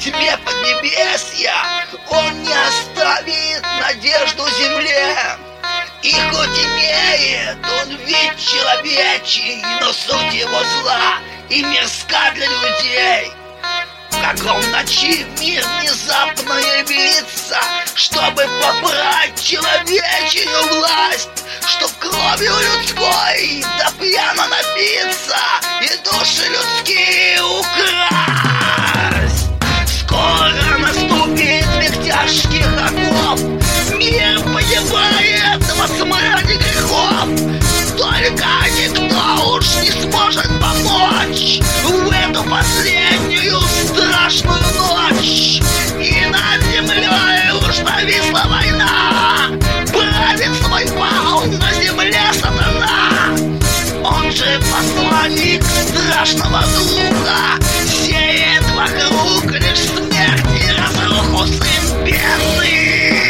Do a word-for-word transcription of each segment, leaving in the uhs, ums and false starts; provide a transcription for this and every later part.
тьме поднебесья он не оставит надежду земле. И хоть имеет он вид человечий, но суть его зла и мирска для людей. В каком ночи мир внезапно явится, чтобы побрать человечью власть, чтоб кровью людской да пьяно напиться и души людские украсть. Скоро наступит век тяжких оков, мир погибает во смраде грехов. Только никто уж не сможет помочь в эту последнюю страшную ночь. И над землей уж нависла война, правит свой пал на земле сатана. Он же посланник страшного духа, сеет вокруг лишь смерть и разруху, сын бездны.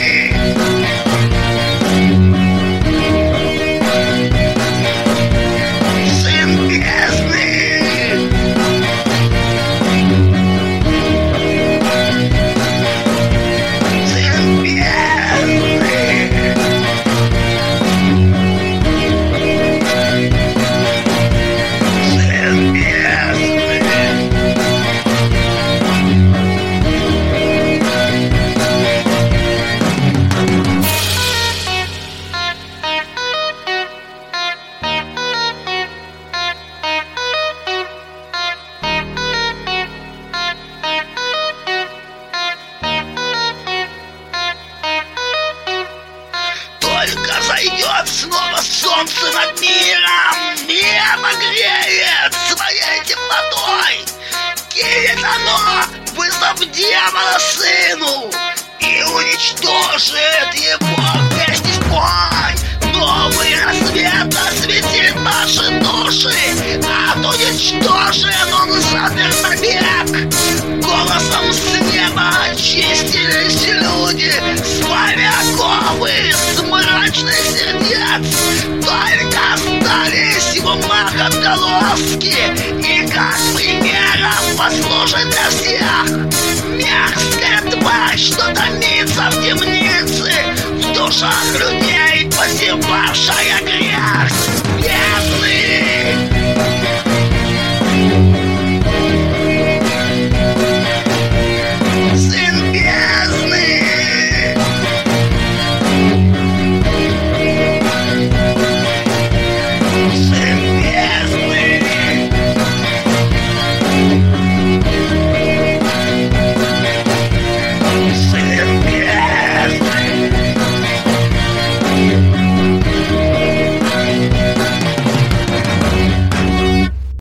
Зайдет снова солнце над миром и обогреет своей теплотой. Кинет оно вызов демона сыну и уничтожит его вместе с бой. Новый рассвет осветит наши души, а уничтожен он запер навек. Голосом с неба очистились люди, славя оковы с мрачных сердец. Только остались в умах отголоски, и как примером послужит для всех мерзкая тварь, что томится в темнице, в душах людей посевавшая грех бездны. Yeah.